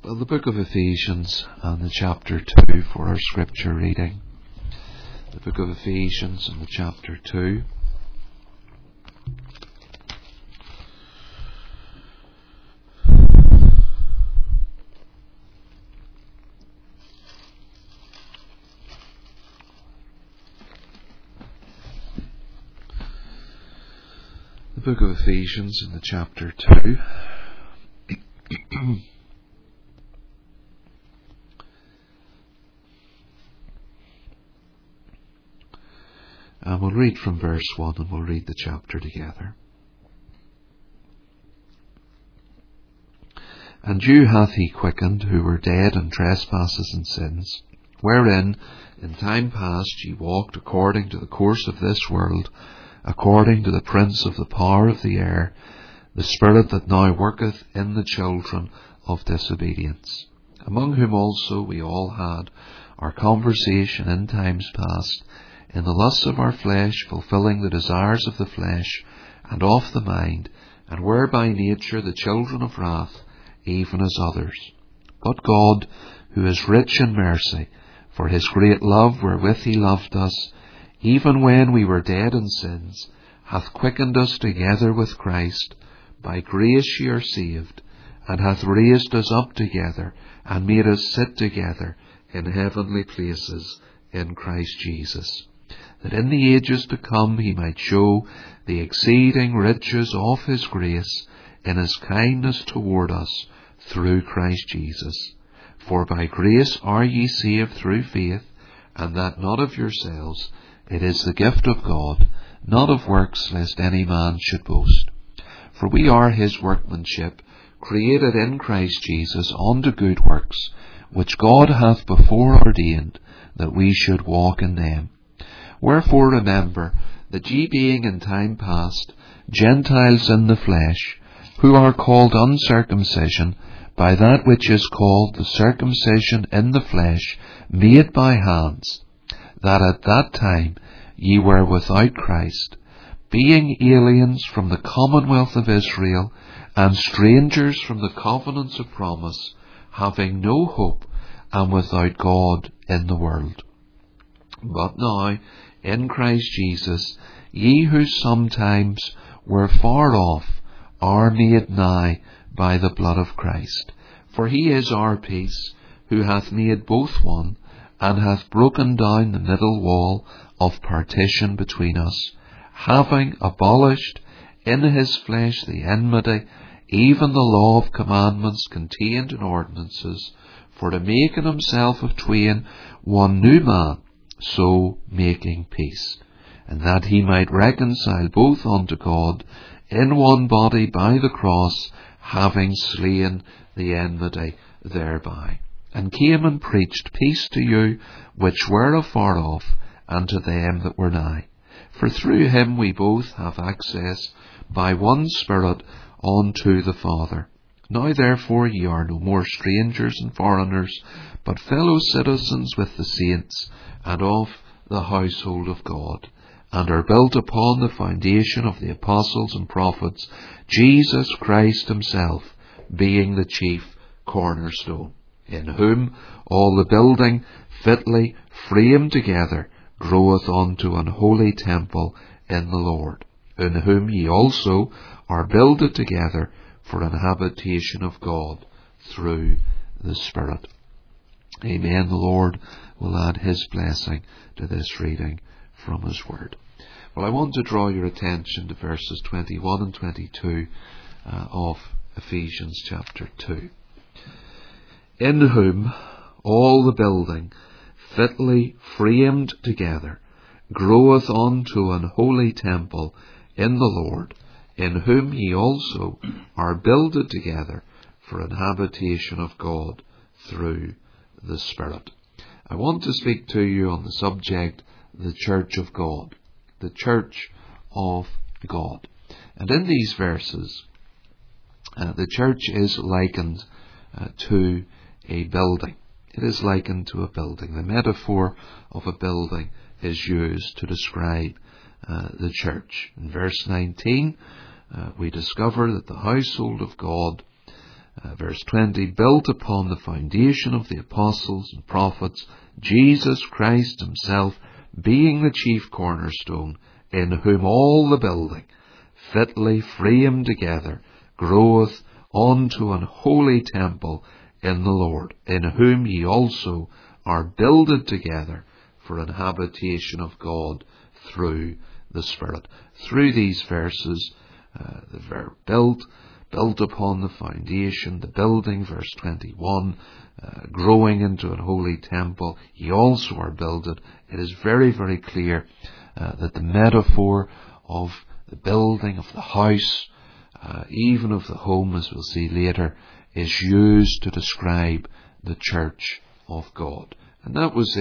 Well, the book of Ephesians and the chapter 2 for our scripture reading. The book of Ephesians and the chapter 2. The book of Ephesians and the chapter 2. And we'll read from verse 1 and we'll read the chapter together. And you hath he quickened, who were dead in trespasses and sins, wherein in time past ye walked according to the course of this world, according to the prince of the power of the air, the spirit that now worketh in the children of disobedience, among whom also we all had our conversation in times past, in the lusts of our flesh, fulfilling the desires of the flesh and of the mind, and were by nature the children of wrath, even as others. But God, who is rich in mercy, for his great love wherewith he loved us, even when we were dead in sins, hath quickened us together with Christ. By grace ye are saved, and hath raised us up together, and made us sit together in heavenly places in Christ Jesus, that in the ages to come he might show the exceeding riches of his grace in his kindness toward us through Christ Jesus. For by grace are ye saved through faith, and that not of yourselves, it is the gift of God, not of works, lest any man should boast. For we are his workmanship, created in Christ Jesus unto good works, which God hath before ordained that we should walk in them. Wherefore remember that ye being in time past Gentiles in the flesh, who are called uncircumcision by that which is called the circumcision in the flesh, made by hands, that at that time ye were without Christ, being aliens from the commonwealth of Israel, and strangers from the covenants of promise, having no hope, and without God in the world. But now, in Christ Jesus, ye who sometimes were far off are made nigh by the blood of Christ. For he is our peace, who hath made both one, and hath broken down the middle wall of partition between us, having abolished in his flesh the enmity, even the law of commandments contained in ordinances, for to make in himself of twain one new man, so making peace, and that he might reconcile both unto God in one body by the cross, having slain the enmity thereby, and came and preached peace to you which were afar off, and to them that were nigh. For through him we both have access by one Spirit unto the Father. Now therefore ye are no more strangers and foreigners, but fellow citizens with the saints, and of the household of God, and are built upon the foundation of the apostles and prophets, Jesus Christ himself being the chief cornerstone, in whom all the building fitly framed together groweth unto an holy temple in the Lord, in whom ye also are builded together for an habitation of God through the Spirit. Amen. The Lord will add his blessing to this reading from his word. Well, I want to draw your attention to verses 21 and 22 of Ephesians chapter 2. In whom all the building fitly framed together groweth unto an holy temple in the Lord, in whom ye also are builded together for an habitation of God through the Spirit. I want to speak to you on the subject, the Church of God. The Church of God. And in these verses, the church is likened to a building. It is likened to a building. The metaphor of a building is used to describe the church. In verse 19, we discover that the household of God Verse 20, built upon the foundation of the apostles and prophets, Jesus Christ himself being the chief cornerstone, in whom all the building, fitly framed together, groweth unto an holy temple in the Lord, in whom ye also are builded together for an habitation of God through the Spirit. Through these verses, the verb built upon the foundation, the building, verse 21, growing into an holy temple, ye also are builded. It is very, very clear that the metaphor of the building of the house, even of the home, as we'll see later, is used to describe the church of God. And that was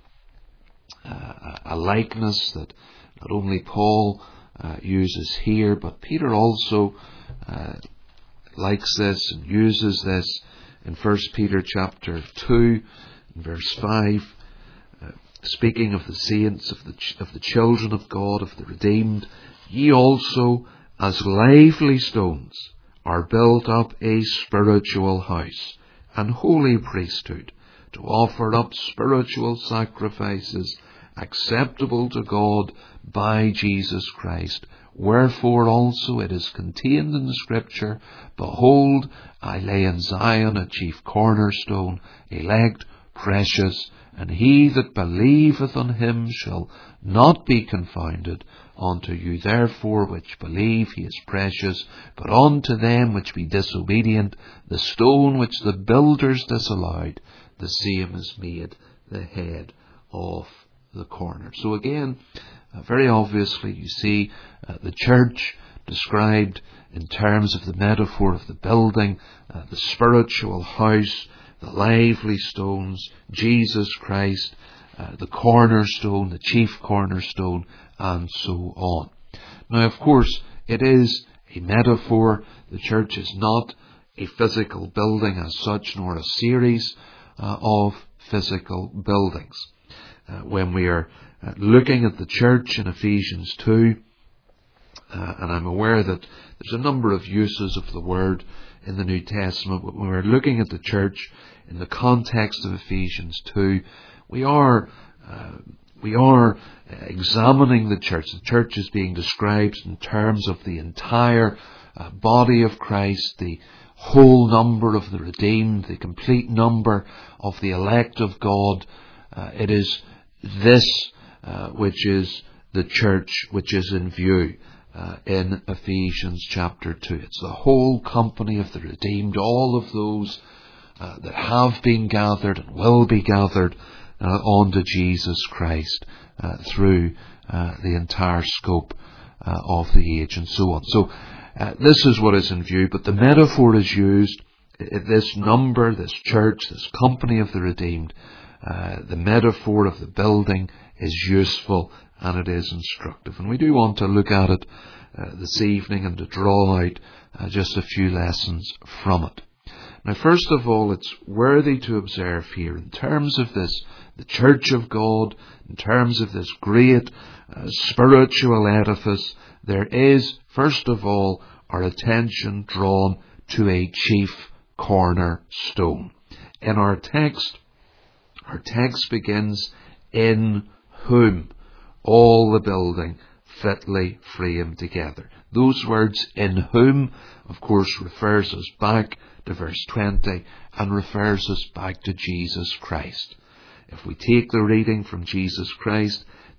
a likeness that not only Paul uses here, but Peter also likes this and uses this in 1 Peter chapter 2, verse 5, speaking of the saints, of the children of God, of the redeemed. Ye also, as lively stones, are built up a spiritual house, an holy priesthood, to offer up spiritual sacrifices acceptable to God by Jesus Christ. Wherefore also it is contained in the Scripture, behold, I lay in Zion a chief cornerstone, elect, precious, and he that believeth on him shall not be confounded. Unto you therefore which believe he is precious, but unto them which be disobedient, the stone which the builders disallowed, the same is made the head of the corner. So again, very obviously you see the church described in terms of the metaphor of the building, the spiritual house, the lively stones, Jesus Christ, the cornerstone, the chief cornerstone, and so on. Now, of course, it is a metaphor. The church is not a physical building as such, nor a series of physical buildings. When we are looking at the church in Ephesians 2, and I'm aware that there's a number of uses of the word in the New Testament, but when we're looking at the church in the context of Ephesians 2, we are examining the church. The church is being described in terms of the entire body of Christ, the whole number of the redeemed, the complete number of the elect of God. It is this which is the church which is in view in Ephesians chapter 2. It's the whole company of the redeemed, all of those that have been gathered and will be gathered onto Jesus Christ through the entire scope of the age and so on. So this is what is in view, but the metaphor is used, this number, this church, this company of the redeemed. The metaphor of the building is useful and it is instructive. And we do want to look at it this evening and to draw out just a few lessons from it. Now, first of all, it's worthy to observe here, in terms of this, the church of God, in terms of this great spiritual edifice, there is, first of all, our attention drawn to a chief cornerstone. In our text begins, in whom all the building fitly framed together. Those words, in whom, of course, refers us back to verse 20 and refers us back to Jesus Christ. If we take the reading from Jesus Christ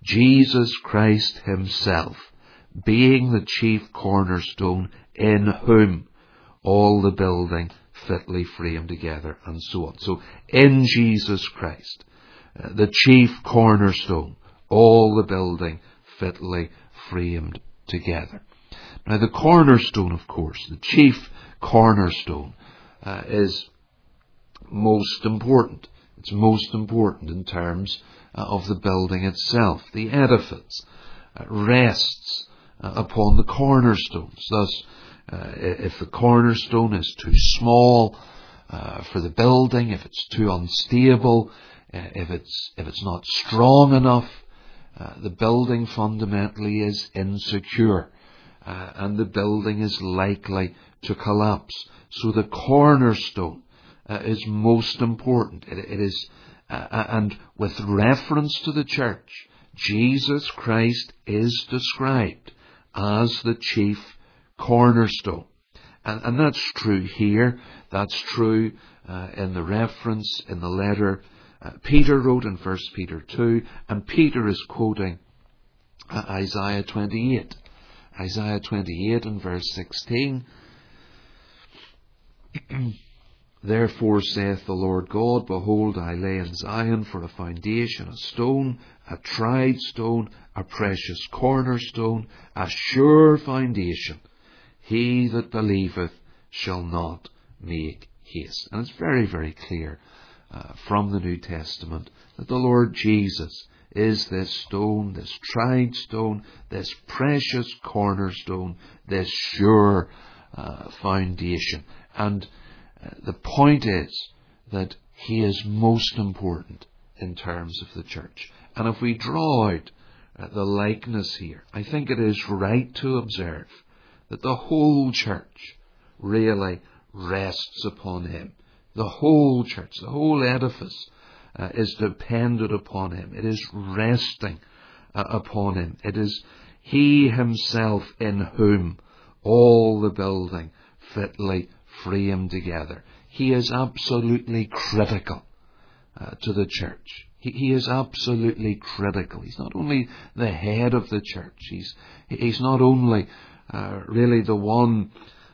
himself, being the chief cornerstone, in whom all the building fitly framed together, and so on. So, in Jesus Christ, the chief cornerstone, all the building fitly framed together. Now, the cornerstone, of course, the chief cornerstone, is most important. It's most important in terms of the building itself. The edifice rests upon the cornerstones. Thus, if the cornerstone is too small for the building, if it's too unstable, if it's not strong enough, the building fundamentally is insecure. and the building is likely to collapse. So the cornerstone is most important. It is, and with reference to the church, Jesus Christ is described as the chief cornerstone. And that's true here. That's true in the reference in the letter Peter wrote in 1 Peter 2. And Peter is quoting Isaiah 28. Isaiah 28 and verse 16. Therefore saith the Lord God, behold, I lay in Zion for a foundation, a stone, a tried stone, a precious cornerstone, a sure foundation. He that believeth shall not make haste. And it's very, very clear from the New Testament that the Lord Jesus is this stone, this tried stone, this precious cornerstone, this sure foundation. And the point is that he is most important in terms of the church. And if we draw out the likeness here, I think it is right to observe that the whole church really rests upon him. The whole church, the whole edifice is dependent upon him. It is resting upon him. It is he himself in whom all the building fitly framed together. He is absolutely critical to the church. He is absolutely critical. He's not only the head of the church. He's not only really the one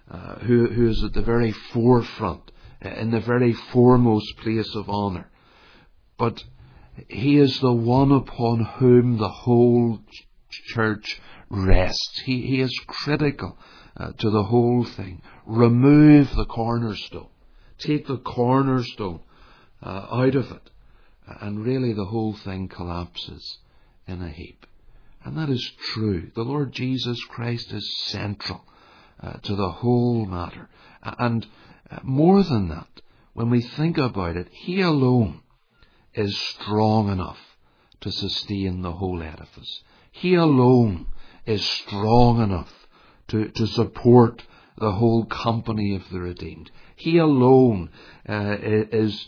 who is at the very forefront, in the very foremost place of honour, but he is the one upon whom the whole church rests. He is critical to the whole thing. Remove the cornerstone. Take the cornerstone out of it. And really the whole thing collapses in a heap. And that is true. The Lord Jesus Christ is central to the whole matter. And more than that, when we think about it, he alone is strong enough to sustain the whole edifice. He alone is strong enough to support the whole company of the redeemed. He alone is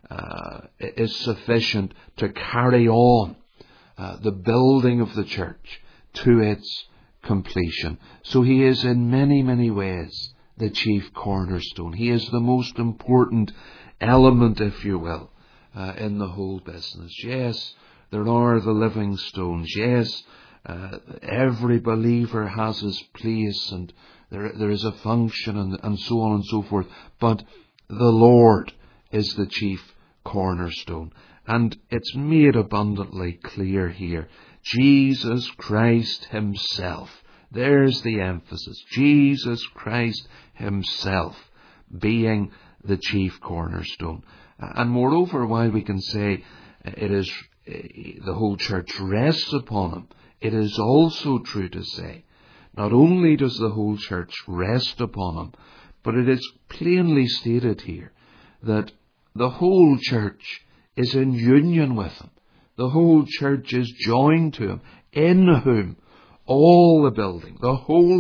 sufficient to carry on the building of the church to its completion. So he is in many, many ways the chief cornerstone. He is the most important element, if you will, in the whole business. Yes, there are the living stones. Yes, every believer has his place, and there is a function, and so on and so forth. But the Lord is the chief cornerstone. And it's made abundantly clear here. Jesus Christ himself. There's the emphasis. Jesus Christ himself being the chief cornerstone. And moreover, while we can say it is the whole church rests upon him, it is also true to say not only does the whole church rest upon him, but it is plainly stated here that the whole church is in union with him. The whole church is joined to him, in whom all the building, the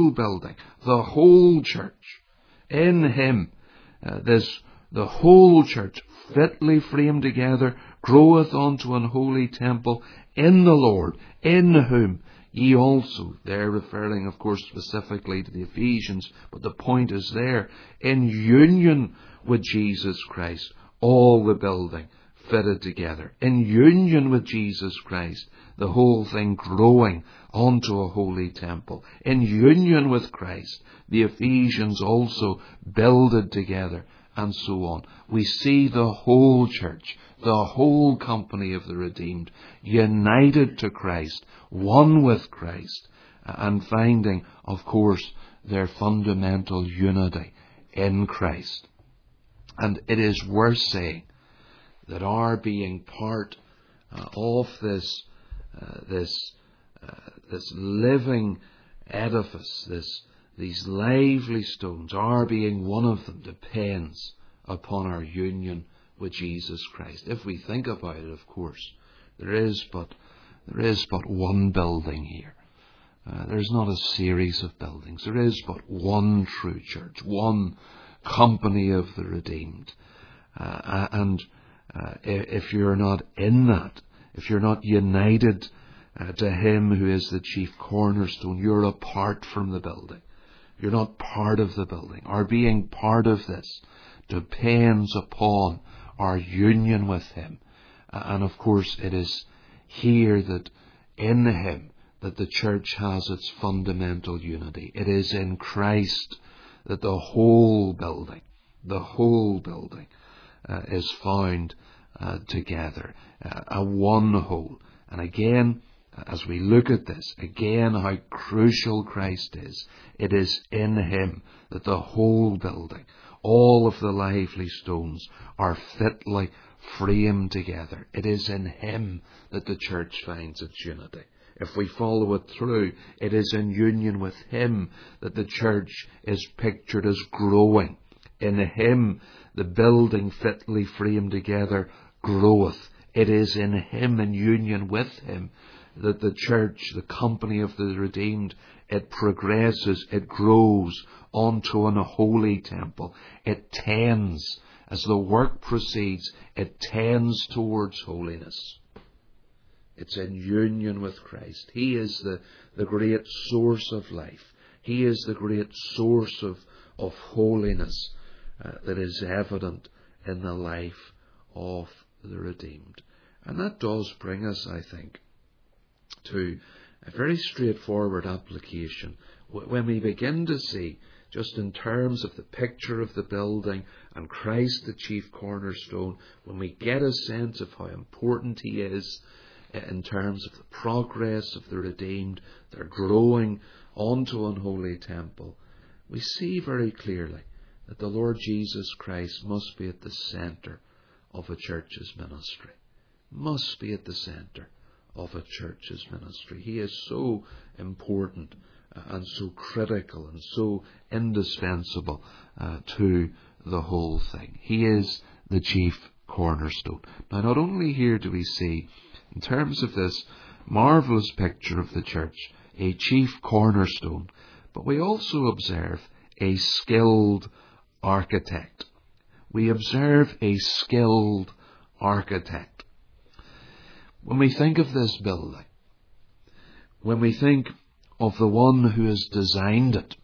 whole church, in him, the whole church fitly framed together, groweth unto an holy temple in the Lord, in whom ye also, there referring of course specifically to the Ephesians, but the point is there, in union with Jesus Christ, all the building fitted together, in union with Jesus Christ, the whole thing growing onto a holy temple, in union with Christ, the Ephesians also builded together, and so on. We see the whole church, the whole company of the redeemed, united to Christ, one with Christ, and finding, of course, their fundamental unity in Christ. And it is worth saying that our being part of this living edifice, these lively stones, our being one of them, depends upon our union with Jesus Christ. If we think about it, of course, there is but one building here. There's not a series of buildings. There is but one true church, one company of the redeemed. And if you're not in that, if you're not united to Him who is the chief cornerstone, you're apart from the building. You're not part of the building. Our being part of this depends upon our union with Him. And of course it is here that in Him that the church has its fundamental unity. It is in Christ that the whole building is found together, a one whole. And again, as we look at this, again how crucial Christ is. It is in Him that the whole building, all of the lively stones, are fitly framed together. It is in Him that the church finds its unity. If we follow it through, it is in union with Him that the church is pictured as growing. In Him, the building fitly framed together groweth. It is in Him, in union with Him, that the church, the company of the redeemed, it progresses, it grows onto an holy temple. It tends, as the work proceeds, it tends towards holiness. It's in union with Christ. He is the great source of life. He is the great source of holiness that is evident in the life of the redeemed. And that does bring us, I think, to a very straightforward application. When we begin to see, just in terms of the picture of the building and Christ the chief cornerstone, when we get a sense of how important He is in terms of the progress of the redeemed, their growing onto an holy temple, we see very clearly that the Lord Jesus Christ must be at the centre of a church's ministry. Must be at the centre of a church's ministry. He is so important and so critical and so indispensable to the whole thing. He is the chief cornerstone. Now, not only here do we see, in terms of this marvellous picture of the church, a chief cornerstone, but we also observe a skilled architect. We observe a skilled architect. When we think of this building, when we think of the one who has designed it,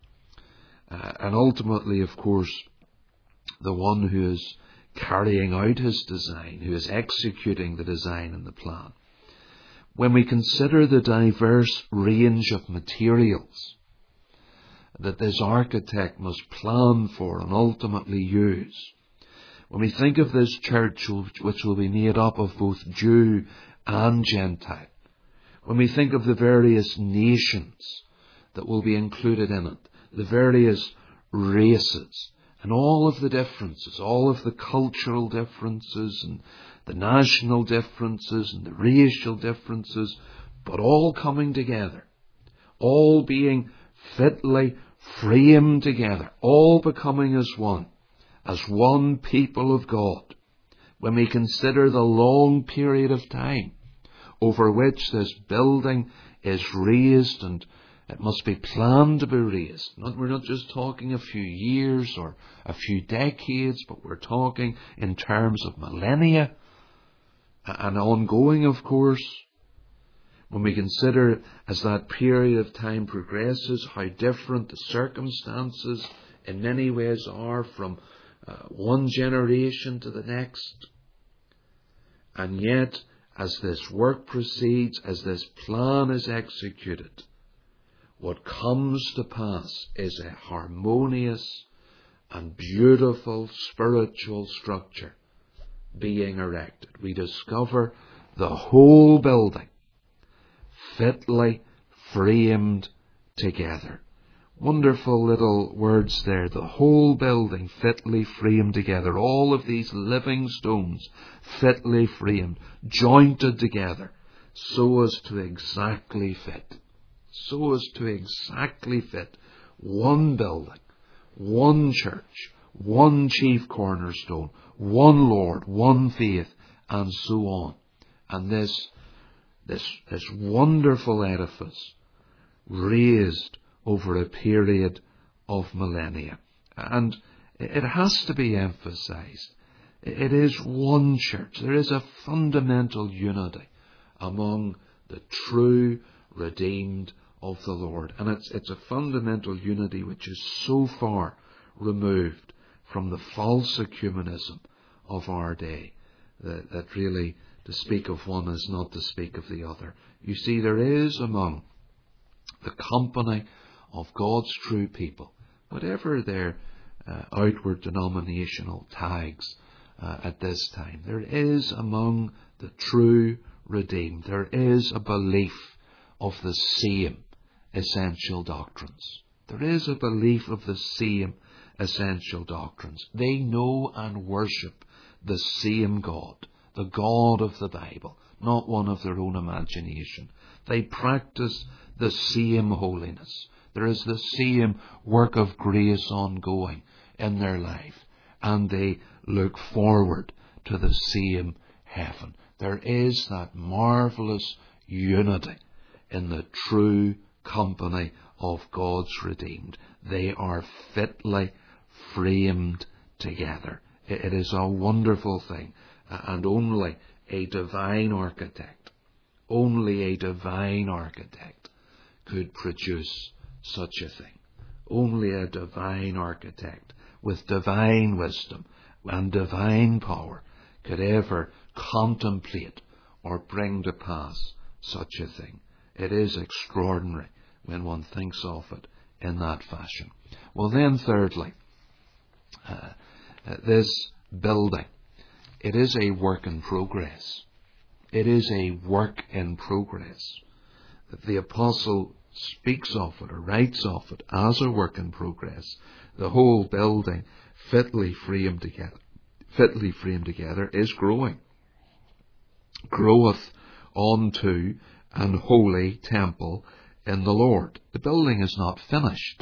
and ultimately, of course, the one who is carrying out his design, who is executing the design and the plan, when we consider the diverse range of materials that this architect must plan for and ultimately use, when we think of this church which will be made up of both Jew and Gentile, when we think of the various nations that will be included in it, the various races, and all of the differences, all of the cultural differences and the national differences and the racial differences, but all coming together, all being fitly framed together, all becoming as one people of God. When we consider the long period of time over which this building is raised, and it must be planned to be raised. We're not just talking a few years or a few decades, but we're talking in terms of millennia and ongoing, of course. When we consider, as that period of time progresses, how different the circumstances in many ways are from one generation to the next. And yet, as this work proceeds, as this plan is executed, what comes to pass is a harmonious and beautiful spiritual structure being erected. We discover the whole building fitly framed together. Wonderful little words there. The whole building fitly framed together. All of these living stones fitly framed, jointed together, so as to exactly fit. So as to exactly fit one building, one church, one chief cornerstone, one Lord, one faith, and so on. And this wonderful edifice raised over a period of millennia. And it has to be emphasized. It is one church. There is a fundamental unity among the true redeemed of the Lord. And it's a fundamental unity which is so far removed from the false ecumenism of our day that really to speak of one is not to speak of the other. You see, there is among the company of God's true people, whatever their outward denominational tags at this time, there is among the true redeemed, there is a belief of the same essential doctrines. There is a belief of the same essential doctrines. They know and worship the same God, the God of the Bible, not one of their own imagination. They practice the same holiness. There is the same work of grace ongoing in their life, and they look forward to the same heaven. There is that marvellous unity in the true company of God's redeemed. They are fitly framed together. It is a wonderful thing, and only a divine architect could produce such a thing. Only a divine architect with divine wisdom and divine power could ever contemplate or bring to pass such a thing. It is extraordinary when one thinks of it in that fashion. Well then, thirdly, this building, it is a work in progress. It is a work in progress. The apostle speaks of it or writes of it as a work in progress. The whole building, fitly framed together, is growing. Groweth unto an holy temple in the Lord. The building is not finished.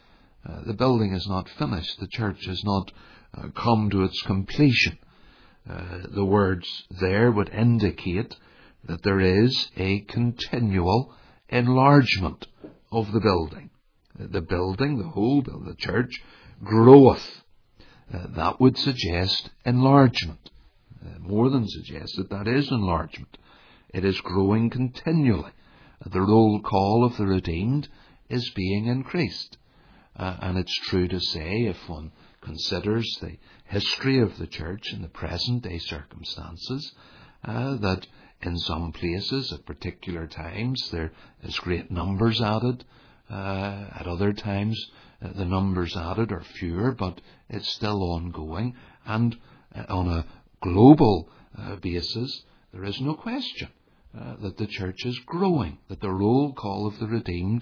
The church has not come to its completion. The words there would indicate that there is a continual enlargement of the building. The building, the whole building, the church, groweth. That would suggest enlargement. More than suggested, that is enlargement. It is growing continually. The roll call of the redeemed is being increased. And it's true to say, if one considers the history of the church in the present day circumstances, that in some places at particular times there is great numbers added. At other times the numbers added are fewer, but it's still ongoing. And on a global basis, there is no question that the church is growing, that the roll call of the redeemed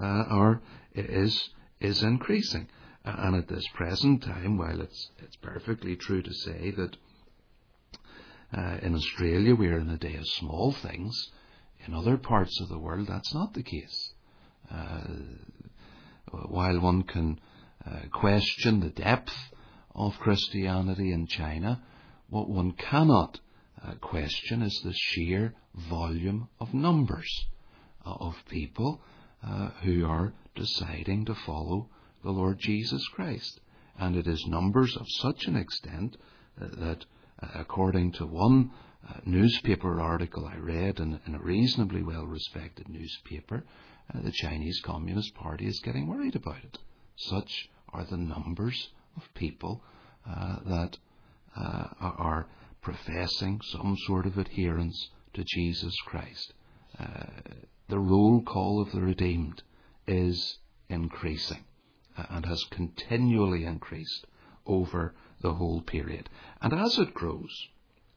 is increasing. And at this present time, while it's perfectly true to say that in Australia we are in a day of small things, in other parts of the world that's not the case. While one can question the depth of Christianity in China, what one cannot question is the sheer volume of numbers of people who are deciding to follow the Lord Jesus Christ. And it is numbers of such an extent that according to one newspaper article I read in a reasonably well-respected newspaper, the Chinese Communist Party is getting worried about it. Such are the numbers of people that are professing some sort of adherence to Jesus Christ. The roll call of the redeemed is increasing and has continually increased over the whole period. And as it grows,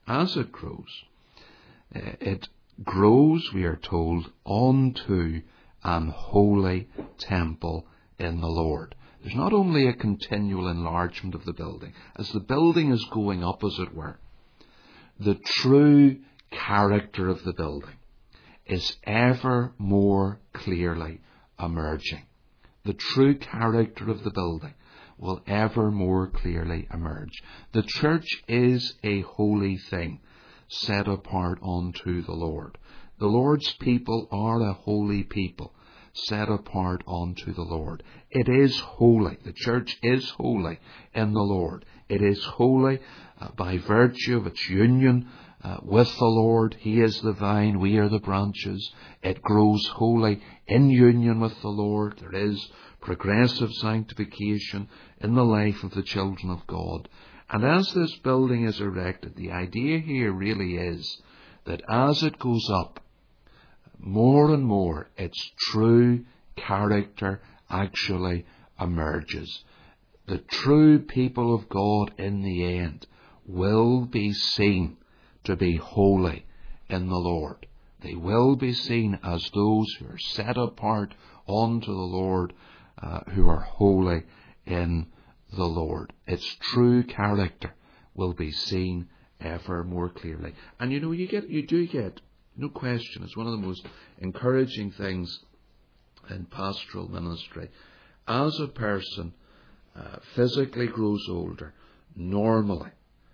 it grows, we are told, unto an holy temple in the Lord. There's not only a continual enlargement of the building, as the building is going up, as it were, the true character of the building is ever more clearly emerging. The true character of the building will ever more clearly emerge. The church is a holy thing, set apart unto the Lord. The Lord's people are a holy people, set apart unto the Lord. It is holy. The church is holy in the Lord. It is holy by virtue of its union with the Lord. He is the vine, we are the branches. It grows holy in union with the Lord. There is progressive sanctification in the life of the children of God. And as this building is erected, the idea here really is that as it goes up, more and more its true character actually emerges. The true people of God in the end will be seen to be holy in the Lord. They will be seen as those who are set apart unto the Lord, who are holy in the Lord. Its true character will be seen ever more clearly. And you do get, no question, it's one of the most encouraging things in pastoral ministry. As a person physically grows older, normally,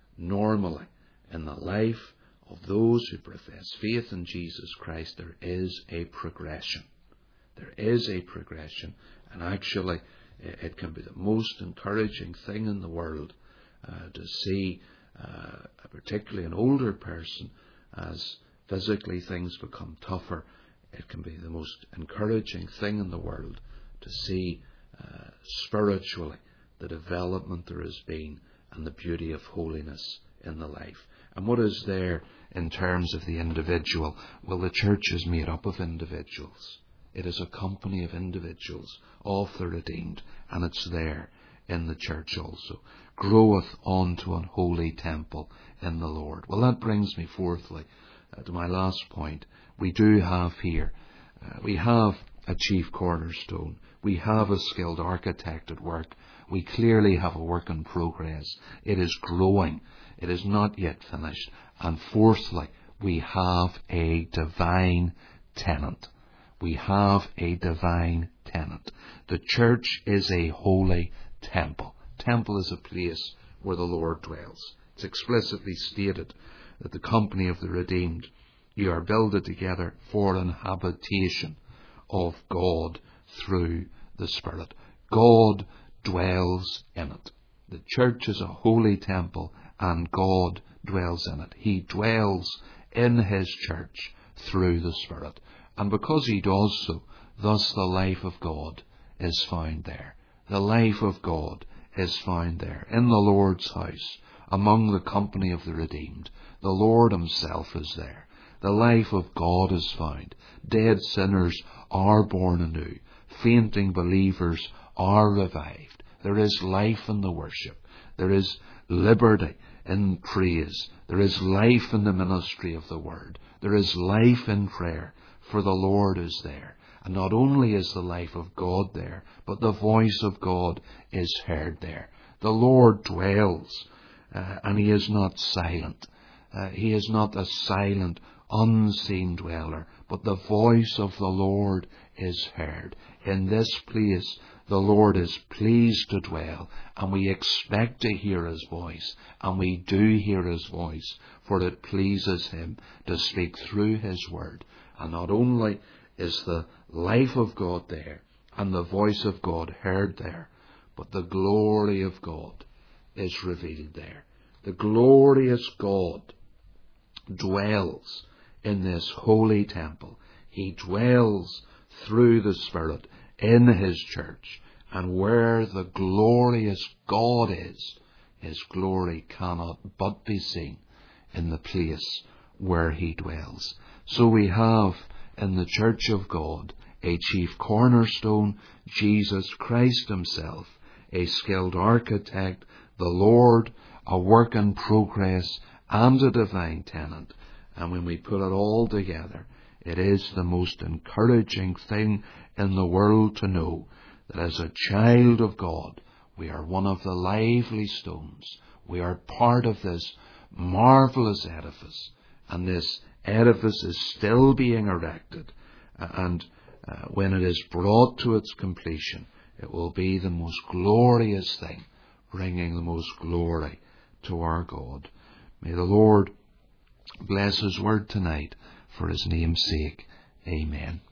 in the life of those who profess faith in Jesus Christ, there is a progression. There is a progression. And actually, it can be the most encouraging thing in the world to see, particularly an older person, as physically things become tougher. It can be the most encouraging thing in the world to see spiritually the development there has been and the beauty of holiness in the life. And what is there in terms of the individual? Well, the church is made up of individuals. It is a company of individuals, of the redeemed, and it's there in the church also. Groweth unto an holy temple in the Lord. Well, that brings me fourthly to my last point. We do have here, we have a chief cornerstone. We have a skilled architect at work. We clearly have a work in progress. It is growing. It is not yet finished. And fourthly, we have a divine tenant. We have a divine tenant. The church is a holy temple. Temple is a place where the Lord dwells. It's explicitly stated that the company of the redeemed, you are builded together for an habitation of God through the Spirit. God dwells in it. The church is a holy temple and God dwells in it. He dwells in His church through the Spirit. And because He does so, thus the life of God is found there. The life of God is found there in the Lord's house, among the company of the redeemed. The Lord Himself is there. The life of God is found. Dead sinners are born anew. Fainting believers are revived. There is life in the worship. There is liberty in praise. There is life in the ministry of the word. There is life in prayer, for the Lord is there. And not only is the life of God there, but the voice of God is heard there. The Lord dwells, and He is not silent. He is not a silent, unseen dweller, but the voice of the Lord is heard. In this place, the Lord is pleased to dwell, and we expect to hear His voice, and we do hear His voice, for it pleases Him to speak through His word. And not only is the life of God there, and the voice of God heard there, but the glory of God is revealed there. The glorious God dwells in this holy temple. He dwells through the Spirit in His church. And where the glorious God is, His glory cannot but be seen in the place where He dwells. So we have in the church of God a chief cornerstone, Jesus Christ Himself, a skilled architect, the Lord, a work in progress, and a divine tenant. And when we put it all together, it is the most encouraging thing in the world to know that as a child of God, we are one of the lively stones. We are part of this marvelous edifice. And this edifice is still being erected. And when it is brought to its completion, it will be the most glorious thing, bringing the most glory to our God. May the Lord bless His word tonight for His name's sake. Amen.